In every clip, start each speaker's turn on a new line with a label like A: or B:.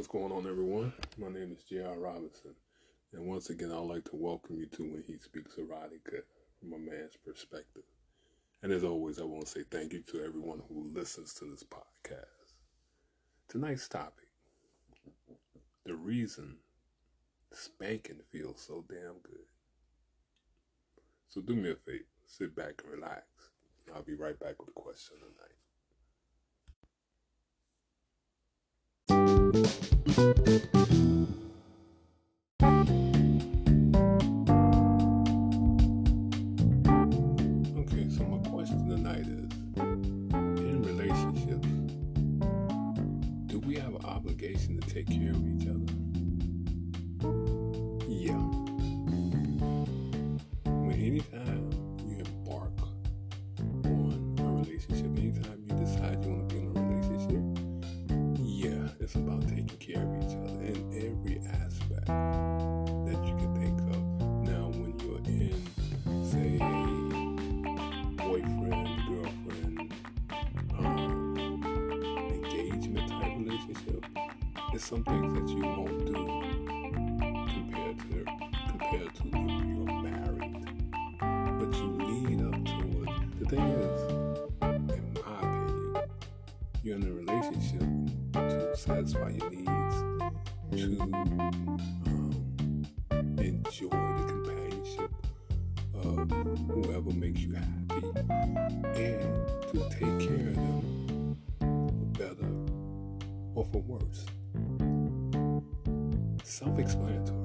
A: what's going on, everyone? My name is J.R. Robinson, and once again, I'd like to welcome you to When He Speaks Erotica from a man's perspective. And as always, I want to say thank you to everyone who listens to this podcast. Tonight's topic, the reason spanking feels so damn good. So do me a favor, sit back and relax. I'll be right back with a question tonight. Okay, so my question tonight is, in relationships, do we have an obligation to take care of each other? Yeah. Anytime you embark on a relationship, anytime you decide you want to be in a relationship, yeah, it's about taking care of each other in every aspect that you can think of. Now, when you're in, say, boyfriend, girlfriend, engagement type relationship, it's some things that you won't do compared to if you're married. But you lead up to it. The thing is, in my opinion, you're in a relationship to satisfy your needs, to enjoy the companionship of whoever makes you happy, and to take care of them for better or for worse. Self-explanatory.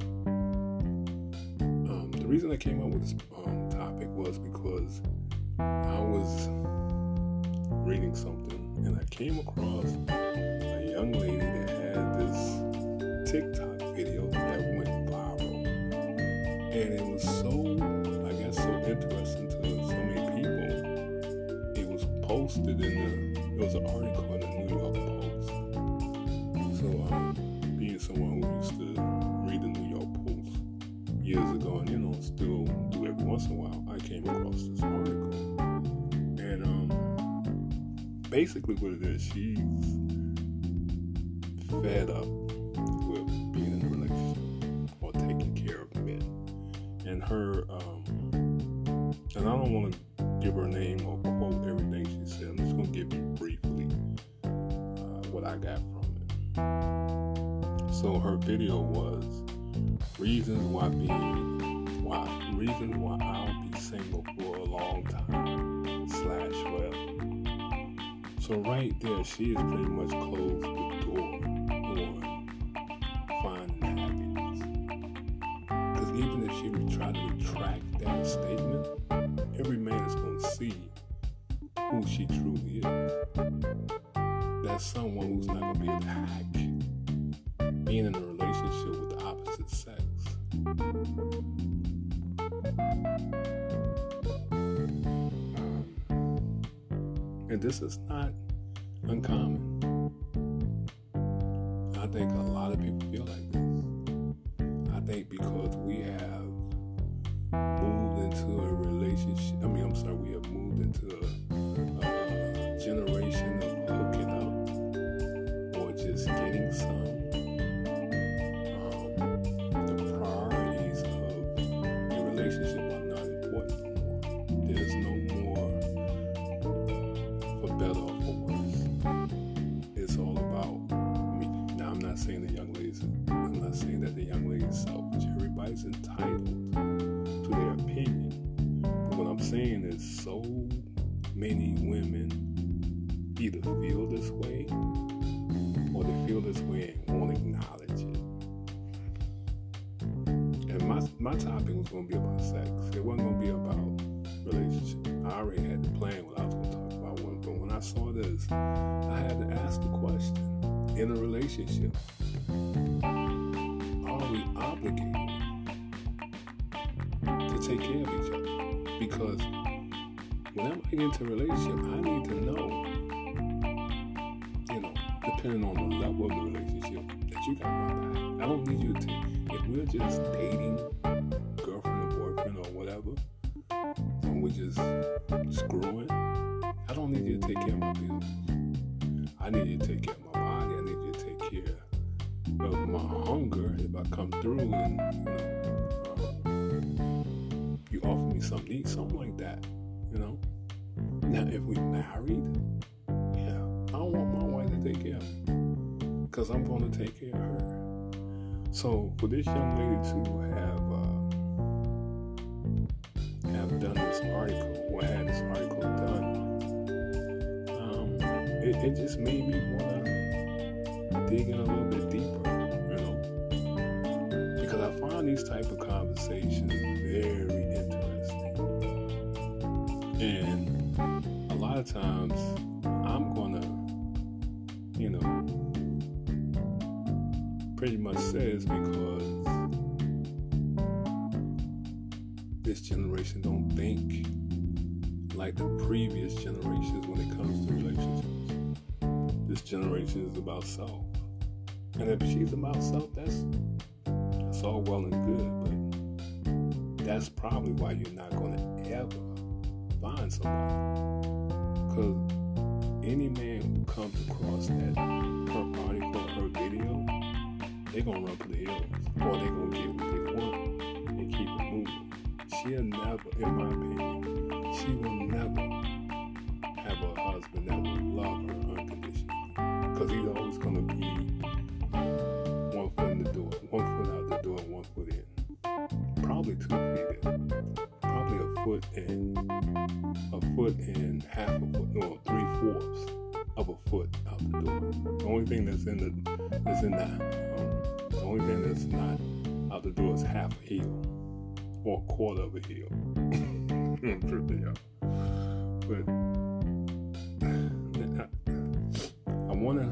A: The reason I came up with this topic was because I was reading something and I came across a young lady that had this TikTok video that went viral, and it was so interesting to so many people. It was posted it was an article in the New York Post. So being someone who used to read the New York Post years ago, and still do every once in a while, I came across this article, and basically what it is, she's fed up with being in a relationship or taking care of men, and her and I don't want to give her name or quote everything she said. I'm just going to give you briefly what I got from it. So her video was reasons why I'll be single for a long time / forever. So right there, she has pretty much closed the door on finding happiness. Because even if she would try to retract that statement, every man is going to see who she truly is. That's someone who's not going to be able to hack being in a relationship with the opposite sex. And this is not uncommon. I think a lot of people feel like this. I think because we have moved into a relationship, we have moved into a generation of hooking up or just getting some. The priorities of your relationship are not important anymore. There's no more for better or for worse. It's all about me. Now, I'm not saying that the young lady is selfish. Everybody's entitled to their opinion. But what I'm saying is, so many women either feel this way or they feel this way and won't acknowledge it. And my topic was going to be about sex. It wasn't going to be about relationships. I already had the plan what I was going to talk about. But when I saw this, I had to ask the question, in a relationship, are we obligated to take care of each other? Because whenever I get into a relationship, I need to know, depending on the level of the relationship, that you got my back. I don't need you to, if we're just dating, girlfriend or boyfriend or whatever, and we're just screwing, I don't need you to take care of my bills. I need you to take care of my body. I need you to take care of my hunger if I come through and you offer me something to eat, something like that, Now, if we married, yeah, I don't want my wife to take care of me because I'm going to take care of her. So for this young lady to have done this article, or had this article done, it just made me want to dig in a little bit deeper, because I find these type of conversations very interesting, and a lot of times I'm gonna, pretty much say it's because this generation don't think like the previous generations when it comes to relationships. This generation is about self. And if she's about self, that's all well and good, but that's probably why you're not going to ever find somebody. Because any man who comes across her article, her video, they're going to run for the hills, or they're going to get what they want and keep it moving. She'll never, in my opinion, she will never have a husband that will love her unconditionally. Because he's always going to be one foot in the door, one foot out the door, one foot in. Probably 2 feet in. Probably a foot and half a foot, no, 3/4 of a foot out the door. The only thing the only thing that's not out the door is half a heel or a quarter of a heel. I'm tripping, y'all. But I want to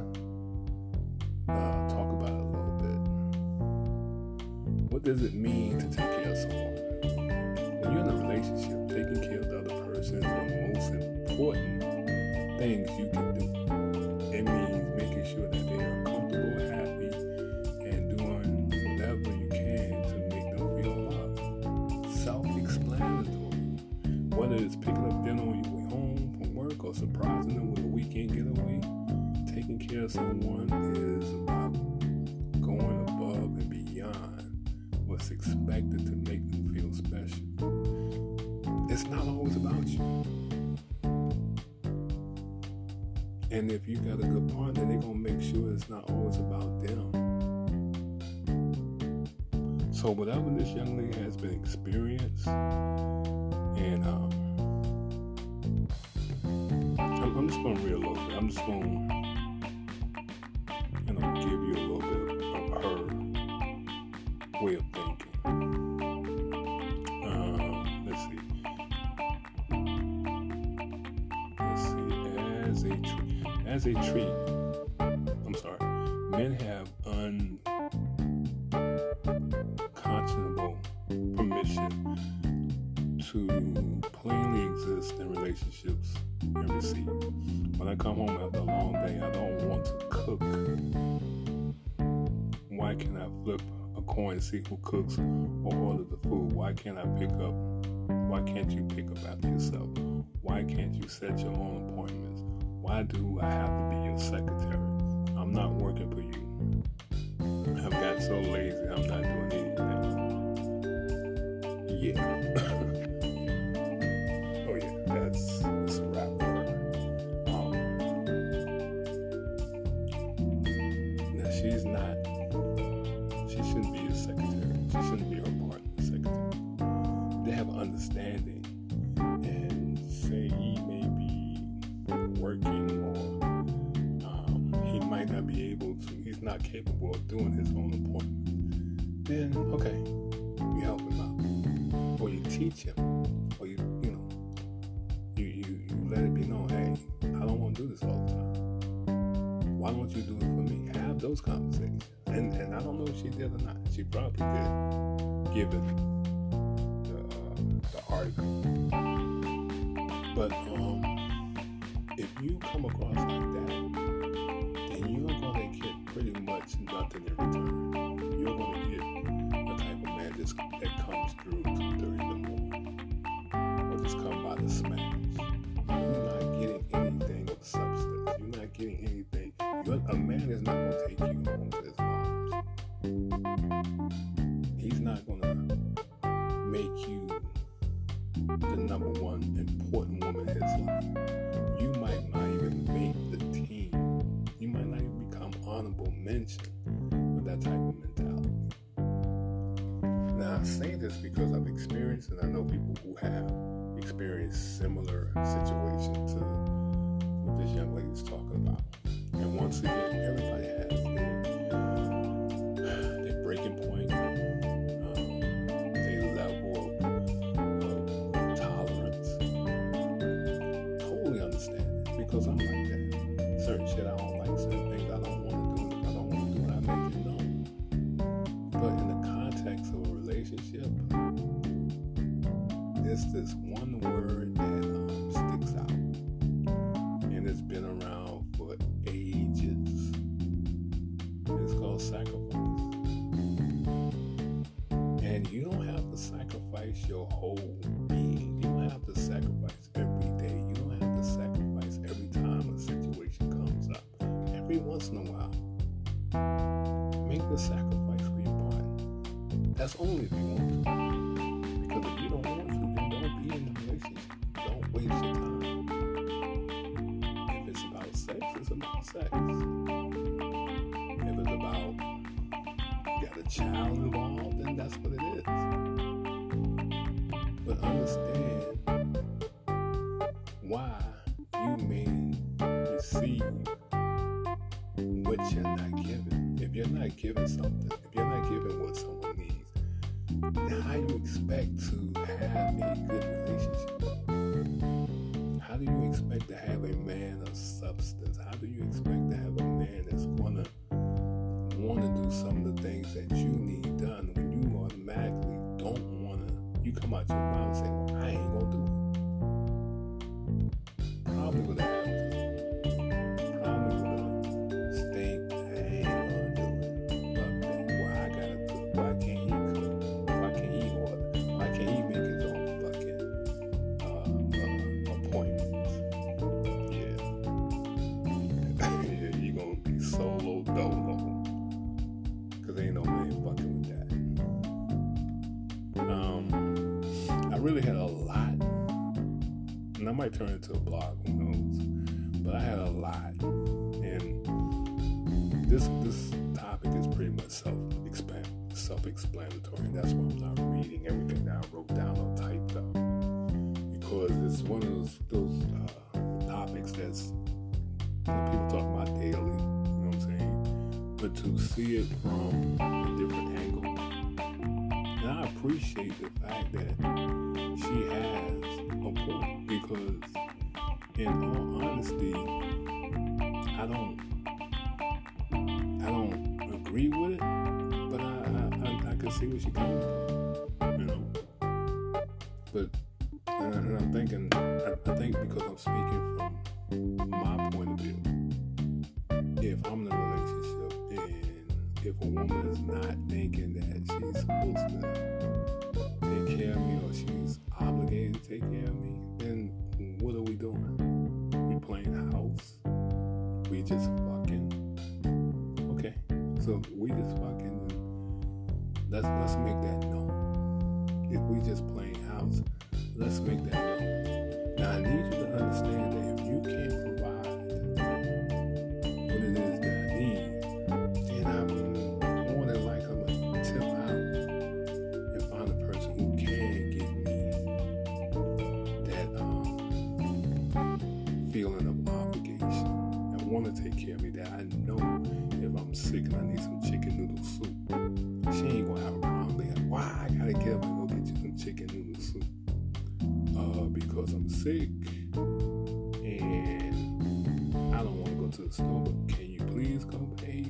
A: talk about it a little bit. What does it mean to take care of someone? When you're in a relationship, taking care of the other person is one of the most important things you can do. It means making sure that they are comfortable, happy, and doing whatever you can to make them feel loved. Self-explanatory. Whether it's picking up dinner on your way home from work or surprising them with a weekend getaway, taking care of someone is about going above and beyond what's expected to make them feel special. It's not always about you. And if you got a good partner, they're going to make sure it's not always about them. So whatever this young lady has been experienced, and I'm just going to read a little bit. I'm just going to give you a little bit of her way of thinking. Let's see. As a treat, men have unconscionable permission to plainly exist in relationships and receive. When I come home after a long day, I don't want to cook. Why can't I flip a coin and see who cooks or order the food? Why can't you pick up after yourself? Why can't you set your own appointments? Why do I have to be your secretary? I'm not working for you. I've got so lazy, I'm not doing anything. Yeah. Oh yeah, that's a wrap for her. Now she shouldn't be a secretary. She shouldn't be her partner's secretary. They have an understanding, and say he may be working, or he might not be able to, he's not capable of doing his own appointment, then okay, you help him out, or you teach him, or you let it be known, hey, I don't want to do this all the time. Why don't you do it for me? Have those conversations. And I don't know if she did or not. She probably did, given the article. But if you come across like that, then you're going to get pretty much nothing in return. You're going to get the type of man that comes through 2:30 in the morning, or just come by the smash. You're not getting anything of substance. You're not getting anything. A man is not going to take you home to his mom's. He's not going to make you the number one important woman in his life. You might not even make the team. You might not even become honorable mention with that type of mentality. Now, I say this because I've experienced, and I know people who have experienced similar situations to what this young lady is talking about. And once again, everybody has their breaking point, their level of tolerance. Totally understand it, because I'm like that. Certain shit I don't like, certain things I don't want to do. If I don't want to do it, I make it known. But in the context of a relationship, there's this one word that sticks out, and it's been around for ages. It's called sacrifice. And you don't have to sacrifice your whole being. You don't have to sacrifice every day. You don't have to sacrifice every time a situation comes up. Every once in a while, make the sacrifice for your partner. That's only if you want to. Because if you don't want to, then don't be in the relationship. Don't waste your time. If it's about sex, it's about sex. If it's about you got a child involved, then that's what it is. But understand why you may receive what you're not giving. If you're not giving something, if you're not giving what someone needs, then how do you expect to have a good relationship? How do you expect to have a man of substance? How do you expect to have a man that's gonna want to do some of the things that you need done when you automatically don't want to? You come out your mouth and say, well, I ain't gonna do it. Probably would have happened. Probably would have stayed, I ain't gonna do it. But then, why I gotta cook? Why can't he cook? Why can't he order? Why can't he make his own fucking appointments? Yeah. Yeah, you gonna be solo dolo. Cause ain't no man fucking with that. I really had a lot, and I might turn it into a blog, who knows? But I had a lot, and this topic is pretty much self-explanatory. That's why I'm not reading everything that I wrote down or typed up, because it's one of those topics that's people talk about daily. You know what I'm saying? But to see it from a different angle. And I appreciate the fact that she has a point, because in all honesty, I don't agree with it, but I can see where she's coming from, you know. But and I'm thinking, I think because I'm speaking from my point of view, if I'm in a relationship and if a woman is not thinking that she's supposed to take care of me or she's obligated to take care of me, then what are we doing? We playing house? We just fucking? Okay, so we just fucking. Let's make that known. If we just playing house, let's make that known. Now I need you to understand that if you can't provide what it is that I need, then I'm more than likely I'm gonna tip out and find a person who can give me that feeling of obligation and want to take care of me. That I know if I'm sick and I need some chicken noodle soup, she ain't gonna have a problem. Like, why I gotta get up and go get you some chicken noodle soup? Because I'm sick and I don't want to go to the store, but can you please go, babe?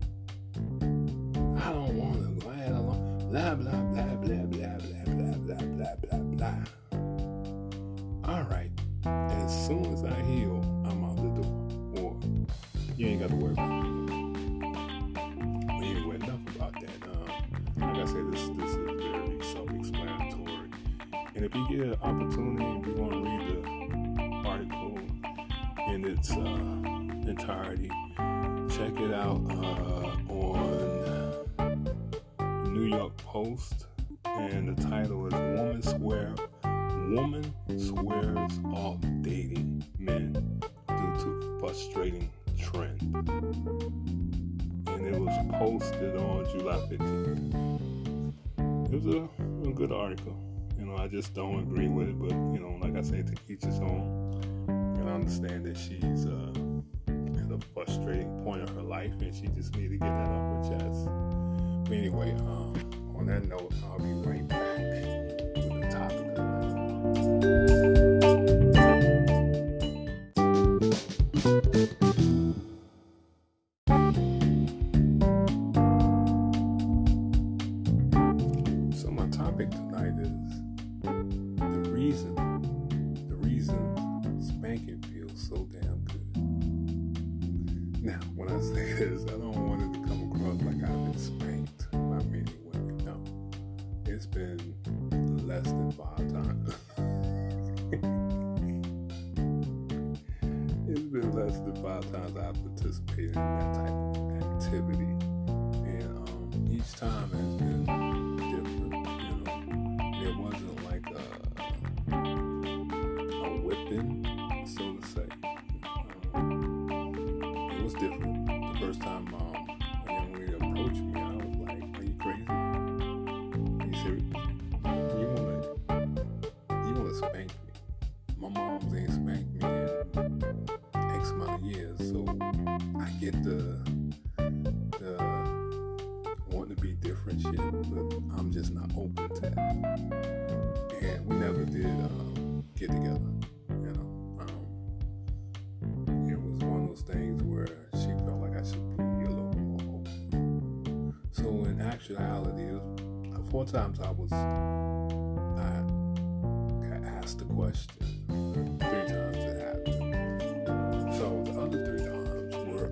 A: I don't want to go. I had a long blah blah blah blah blah blah blah blah blah blah blah. All right. As soon as I heal, I'm out the door. Or you ain't got to worry about it. But anyway, enough about that. Like I said, this is very self-explanatory. And if you get an opportunity, if you want to read the article in its entirety, check it out on the New York Post, and the title is Woman Swears Off Dating Men Due to Frustrating Trend. And it was posted on July 15th. It was a good article. I just don't agree with it, but like I say, to each his own. And I understand that she's at a frustrating point of her life, and she just needs to get that off her chest. But anyway, on that note, I'll be right back with the topic of the night. So my topic tonight is the reason spanking feels so damn good. Now, when I say this, I don't want it to come across like I've been spanked by many women. No, it's been less than 5 times. It's been less than 5 times I've participated in that type of activity, and each time has been different. It wasn't like a whipping, so to say. It was different. The first time a young lady approached me, I was like, "Are you crazy? Are you serious? You wanna spank me? My mom's ain't spanked me in X amount of years, so I get the wanting to be different shit, but I'm just not open to that." And we never did get together. It was one of those things where she felt like I should be a little more open. So in actuality, 4 times I got asked the question. 3 times it happened. So the other 3 times were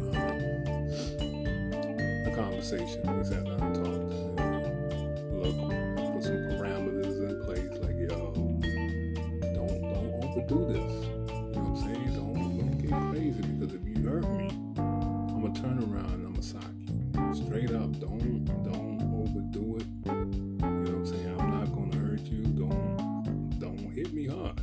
A: a conversation. We sat down and talked. Look, I put some parameters in place, like, yo, don't overdo this. You know what I'm saying? Don't get crazy, because if you hurt me, I'm gonna turn around and I'm gonna sock you. Straight up, don't overdo it. You know what I'm saying? I'm not gonna hurt you. Don't hit me hard.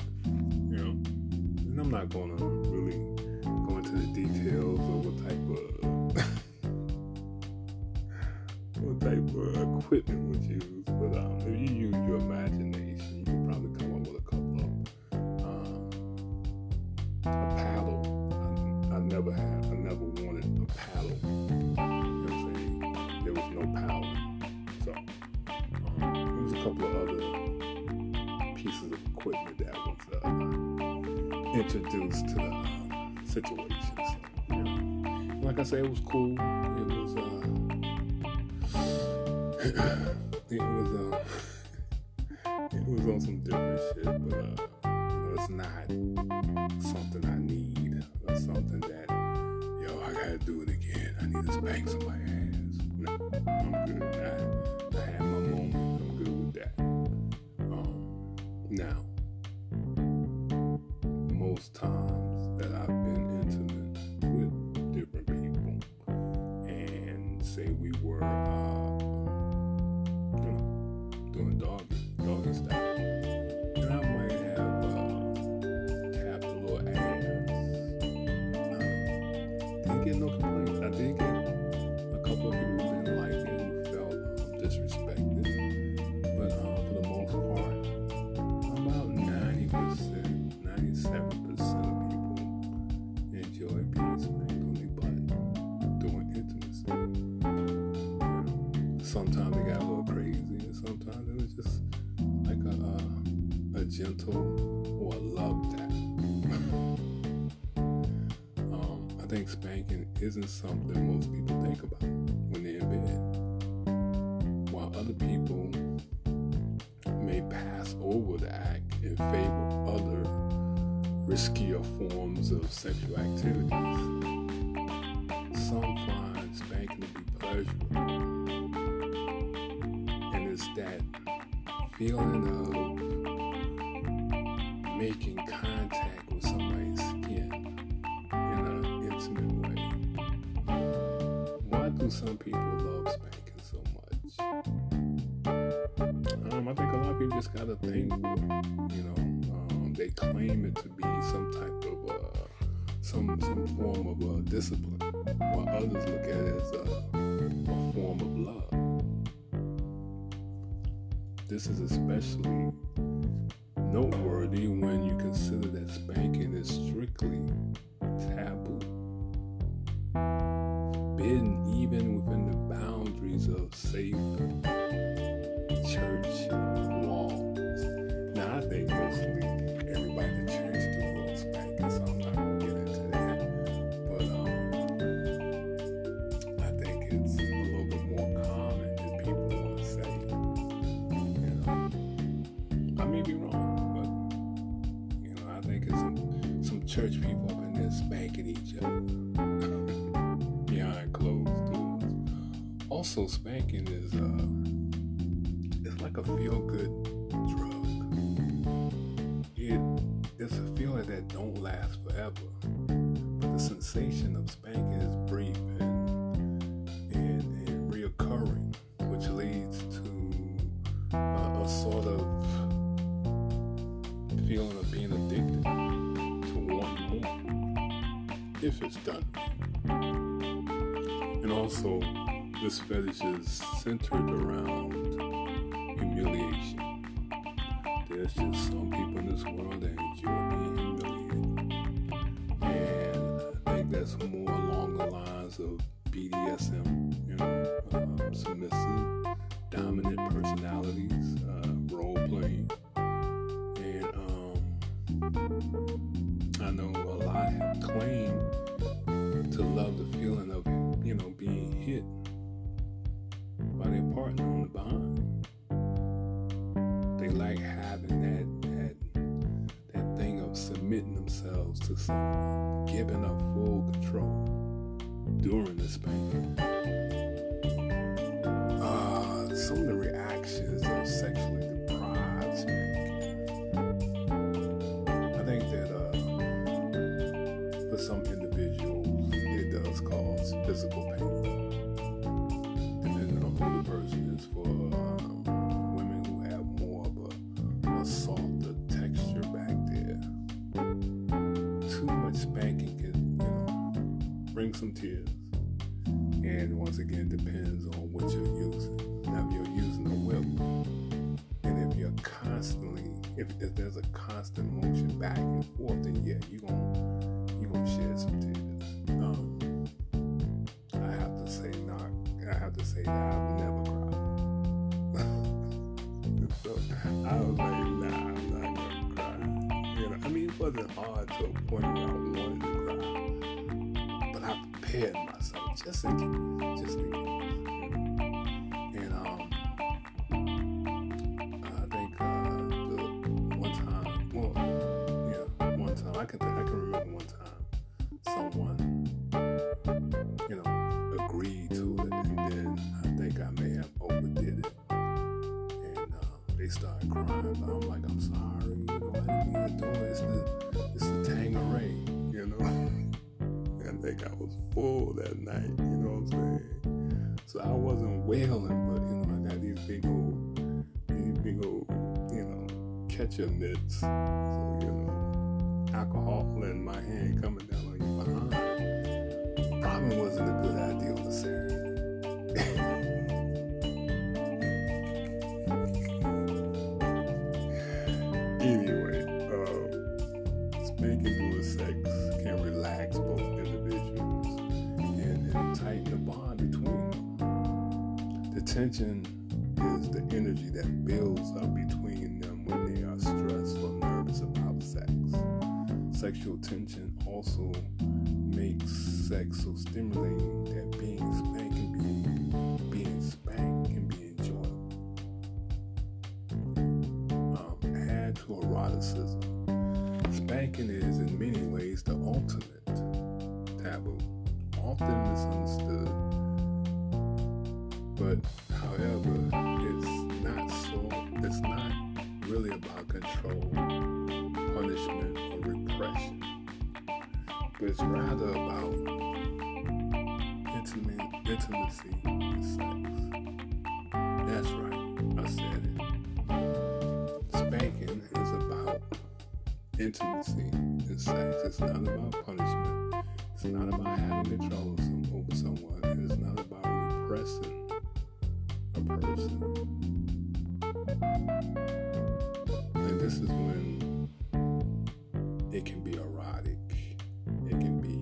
A: And I'm not gonna really go into the details of what type of equipment was used, but if you use your imagination, you can probably come up with a couple of a paddle. I never wanted a paddle. You know what I'm saying? There was no paddle, so there was a couple of other pieces of equipment that was introduced to the situation. So, like I say, it was cool. It was on some different shit, but it's not something I need, or something that, I gotta do it again. I need to spank somebody's ass. No, I'm good. I had my moment. I'm good with that. Now, most times that I've been intimate with different people, and say we were doing doggy style, and I might have tapped a little ass. Didn't get no complaints. I did get a couple of people who didn't like it, who felt disrespected, but for the most part, about 90%, 97% of people enjoy being spanked on their butt doing intimacy. Sometimes they got a little crazy, and sometimes it was just like a gentle or a love tap. I think spanking isn't something most people think about when they're in bed, while other people may pass over the act in favor of other riskier forms of sexual activities. Some find spanking to be pleasurable, and it's that feeling of making contact with somebody's skin in an intimate way. Why do some people love spanking so much? I think a lot of people just got a thing for it. They claim it to be some type of some form of discipline, while others look at it as a form of love. This is especially noteworthy when you consider that spanking is strictly taboo, forbidden even within the boundaries of safe church walls. Now, I think mostly everybody in the church do a little spanking, so I'm not going to get into that. But I think it's a little bit more common than people want to say. I may be wrong, but I think it's some church people up in there spanking each other behind closed doors. Also, spanking is it's like a feel-good drug. It's a feeling that don't last forever, but the sensation of spanking is brief and reoccurring, which leads to a sort of feeling of being addicted to wanting more, if it's done. And also, this fetish is centered around humiliation. There's just some people in this world that enjoy being humiliated. And I think that's more along the lines of BDSM, submissive, dominant personalities, role playing. And I know a lot have claimed to love the feeling of, being hit by their partner on the behind. They like having that thing of submitting themselves to someone, giving up full control during the spanking. Some of the reactions of sexually deprived spanking. I think that for some individuals, it does cause physical pain, depending on who the person is. For women who have more of a softer texture back there, too much spanking can, bring some tears. And once again, depends on what you're using. Now, if you're using a whip, and if you're constantly, if there's a constant motion back and forth, then yeah, you're gonna shed some tears. I have to say that I've never cried. So I was like, nah, I'm not gonna cry. It wasn't hard to a point where I wanted to cry, but I prepared myself just in case. And I think the one time, I can remember one time someone, agreed to it, and then I think I may have overdid it, and they started crying, but I'm like, I'm sorry, I didn't mean to do it. It's the Tanqueray, I think I was full that night, you know what I'm saying? So I wasn't wailing, but I got these big old, ketchup mitts. So, alcohol in my hand coming down on you behind probably wasn't a good idea on the series. Anyway, spanking during sex can relax both individuals and tighten the bond between them. The tension is the energy that builds up between them when they are stressed or nervous about sex. Sexual tension also makes sex so stimulating that being spanked can be enjoyable. Add to eroticism. Spanking is in many ways the ultimate taboo, often misunderstood. But however, it's not really about control, punishment, or repression, but it's rather about intimacy and sex. That's right, I said it. intimacy in sex. It's not about punishment. It's not about having control over someone. It's not about repressing a person. And this is when it can be erotic. It can be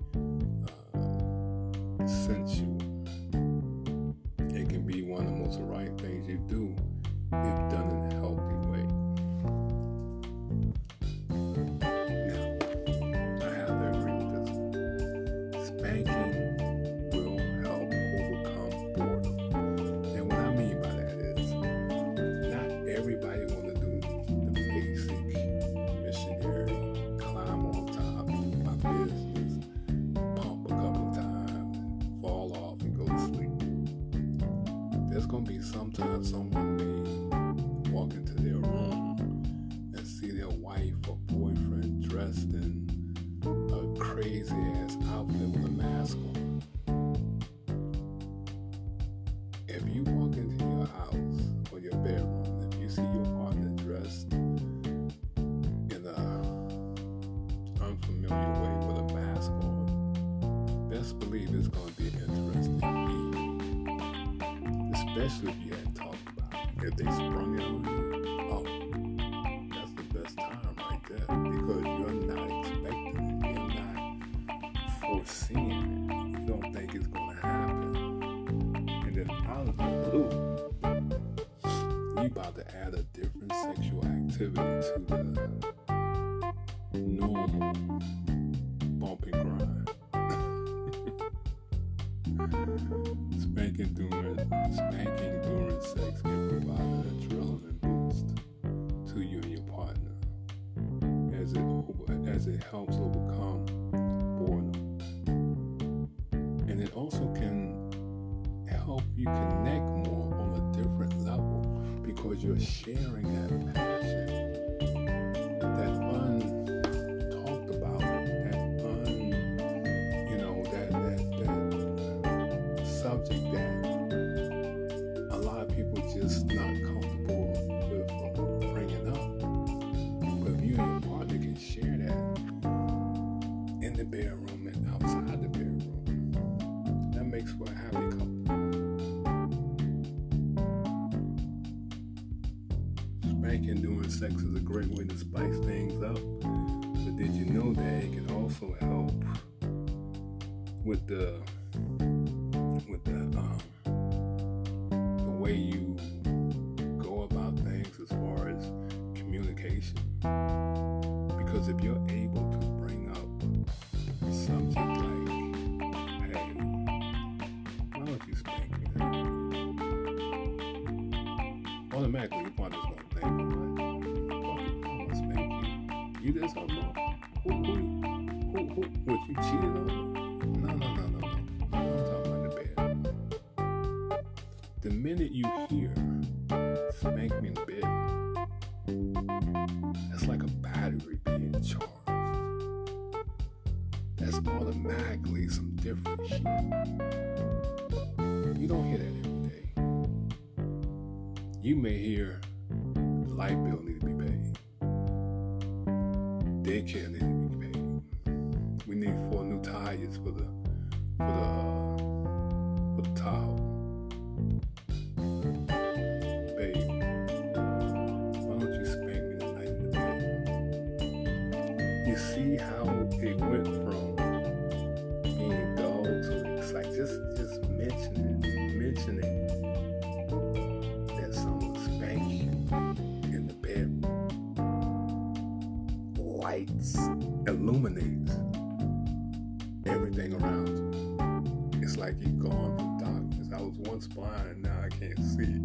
A: sensual. It can be one of the most erotic things you do if done in a healthy way. Now, I have to agree with this one. Spanking will help overcome boredom. And what I mean by that is, not everybody want to do the basic missionary, climb on top, do my business, pump a couple of times, fall off and go to sleep. There's going to be sometimes someone may walk into their room and see their wife or boyfriend dressed in a crazy ass outfit with a mask on. If you walk into your house or your bedroom, if you see your partner dressed in an unfamiliar way with a mask on, best believe it's going to be an interesting evening. Especially if you hadn't talked about it. If they sprung it on you, oh, that's the best time right there. Because you're not expecting it. You're not foreseeing it. You don't think it's going to happen. And then out of the blue, you about to add a different sexual activity to the normal bump and grind. Spanking during sex can provide an adrenaline boost to you and your partner as it helps overcome boredom. And it also can help you connect more on a different level because you're sharing that passion, that untalked about, that subject that a lot of people just not comfortable with bringing up. But if you and your partner can share that in the bedroom and outside the bedroom, that makes for a happy couple. Spanking during sex is a great way to spice things up. But did you know that it can also help with the way you go about things as far as communication? Because if you're able to bring up a subject like, hey, why don't you spank me? Automatically your partner's going to think, I'm going to spank you. You did something wrong? Who, what, you cheated on me? No. I'm talking about the bed. The minute you hear spank me in the bed, that's like a battery being charged. That's automatically some different shit. You don't hear that every day. You may hear the light bill need to be paid. Daycare need to be paid. We need 4 new tires for the Tahoe. Babe, why don't you spank me tonight in the bed? You see how it went from being dull to exciting. Just mentioning that someone spanked you in the bedroom. Lights illuminates everything around you. It's like you've gone from darkness. I was once blind, now I can't see.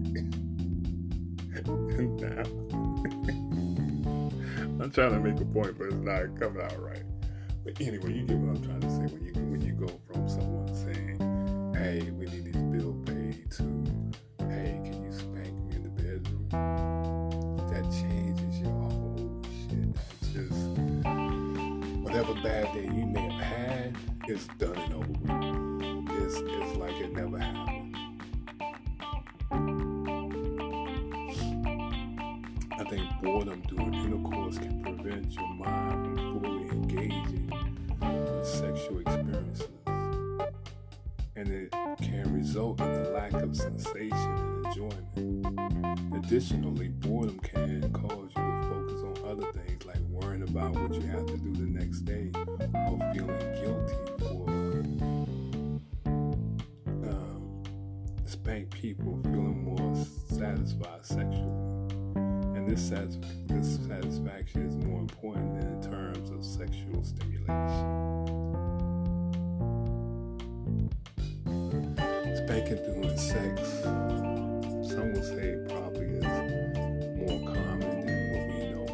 A: Now, I'm trying to make a point, but it's not coming out right. But anyway, you get what I'm trying to say when you go from someone saying, hey, we need these bills paid, to, hey, can you spank me in the bedroom? That changes your whole shit. That's just, whatever bad day you may have had, it's done and over with. It's like it never happened. I think boredom during intercourse can prevent your mind from fully engaging in sexual experiences, and it can result in a lack of sensation and enjoyment. Additionally, boredom can cause you to focus on other things like worrying about what you have to do the next day or feeling guilty for spank people, feeling more satisfied sexually. And this satisfaction is more important than in terms of sexual stimulation. Spanking during sex, some will say it probably is more common than what we know.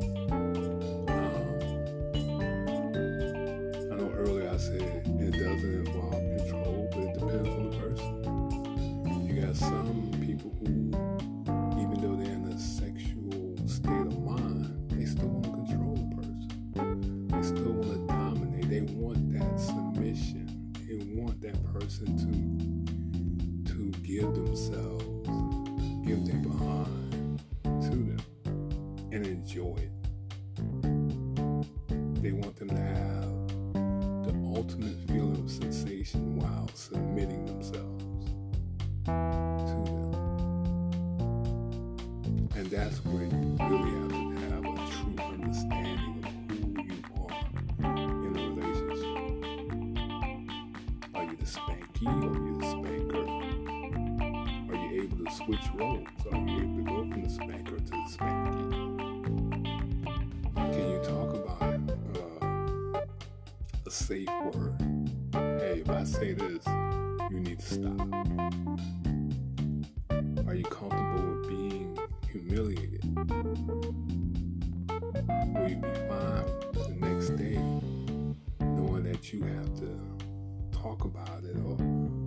A: I know earlier I said it doesn't involve control, but it depends on the person. You got some people who, even though they're in a sexual state of mind, they still want to control the person. They still want to dominate. They want that submission. They want that person to give themselves, give their behind to them, and enjoy it. They want them to have the ultimate feeling of sensation while submitting themselves to them. And that's where you really have to have a true understanding of who you are in a relationship. Are you the spanky or are you the spanker? Able to switch roles? Are you able to go from the spanker to the spanky? Can you talk about a safe word? Hey, if I say this, you need to stop. Are you comfortable with being humiliated? Will you be fine the next day knowing that you have to talk about it or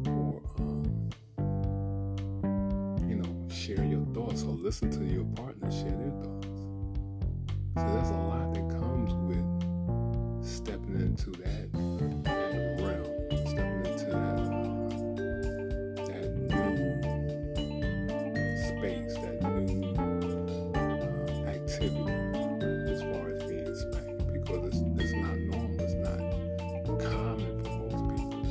A: share your thoughts or listen to your partner share their thoughts? So there's a lot that comes with stepping into that realm, stepping into that new space, that new activity as far as being spanked, because it's not normal, it's not common for most people.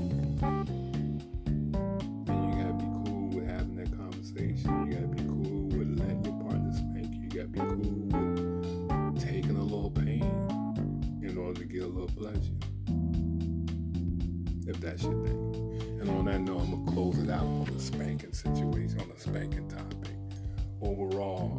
A: And you gotta be cool with having that conversation. You gotta be cool with letting your partner spank you. You gotta be cool with taking a little pain in order to get a little pleasure, if that's your thing. And on that note, I'm gonna close it out on the spanking situation, on the spanking topic. Overall,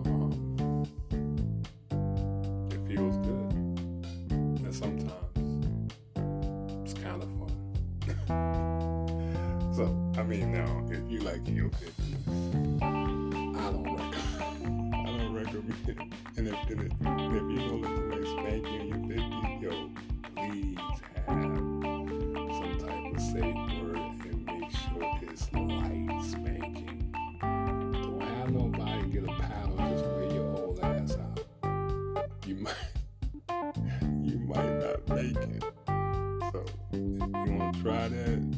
A: it feels good, and sometimes it's kind of fun. So, I mean, now, if you like in your 50s, I don't recommend. And if you're gonna let somebody spank you in your 50s, yo, please have some type of safe word and make sure it's light spanking. Don't have nobody get a paddle, just wear your old ass out. You might not make it. So if you want to try that,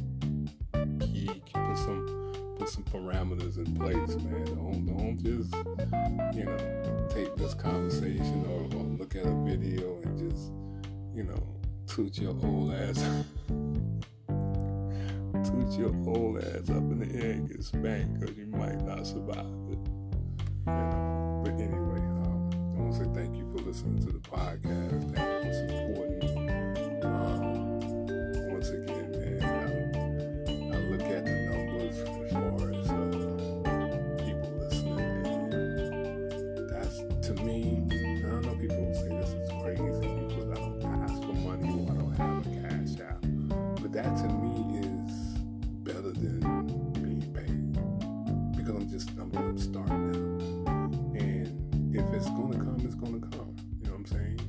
A: put some parameters in place, man. Don't just take this conversation or look at a video and just toot your old ass up in the air and get spanked, because you might not survive it. But anyway, I want to say thank you for listening to the podcast. Thank you for supporting. Once again, man, I look at the numbers as far as people listening, and that's, to me, I know people will say this is crazy because I don't ask for money or I don't have a cash out, but that to me is better than being paid, because I'm starting now, and if it's gonna come, it's gonna come. You know what I'm saying?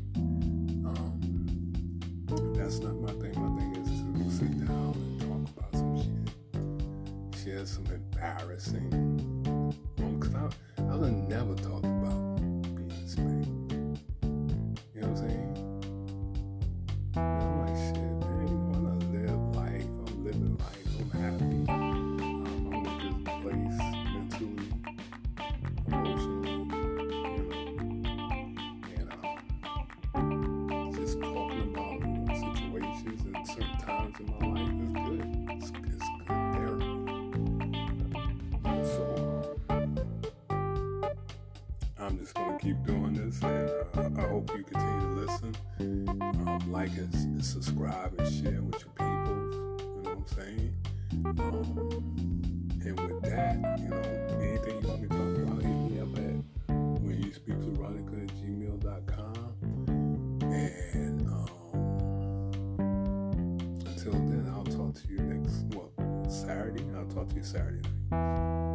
A: That's not my thing. My thing is to sit down and talk about some shit, share some embarrassing, because I would never talk about being spanked. You know what I'm saying? I'm like, shit, man, I live life. I'm living life. I'm happy. I'm in a good place mentally, emotionally, points in my life is good. It's good therapy. So I'm just going to keep doing this, and I hope you continue to listen. Like and subscribe and share with your people. You know what I'm saying? And with that, anything you want me to talk about, hit me up at whenyouSpeakToRonica@gmail.com. And until then, I'll talk to you Saturday. I'll talk to you Saturday night.